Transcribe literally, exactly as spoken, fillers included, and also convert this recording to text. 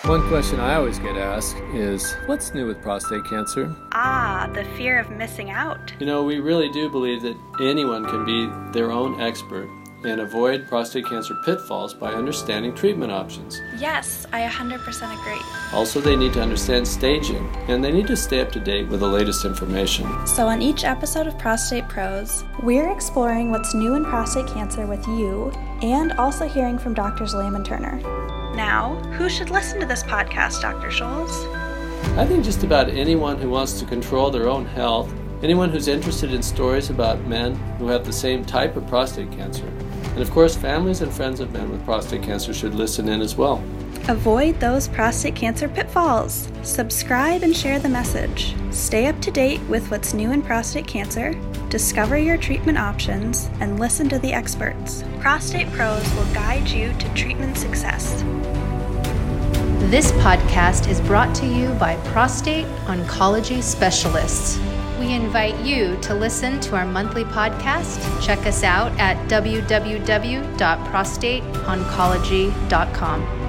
One question I always get asked is, what's new with prostate cancer? Ah, the fear of missing out. You know, we really do believe that anyone can be their own expert and avoid prostate cancer pitfalls by understanding treatment options. Yes, I one hundred percent agree. Also, they need to understand staging, and they need to stay up to date with the latest information. So on each episode of Prostate Pros, we're exploring what's new in prostate cancer with you, and also hearing from Doctors Lamb and Turner. Now, who should listen to this podcast, Doctor Scholes? I think just about anyone who wants to control their own health, anyone who's interested in stories about men who have the same type of prostate cancer. And of course, families and friends of men with prostate cancer should listen in as well. Avoid those prostate cancer pitfalls. Subscribe and share the message. Stay up to date with what's new in prostate cancer, discover your treatment options, and listen to the experts. Prostate Pros will guide you to treatment success. This podcast is brought to you by Prostate Oncology Specialists. We invite you to listen to our monthly podcast. Check us out at w w w dot prostate oncology dot com.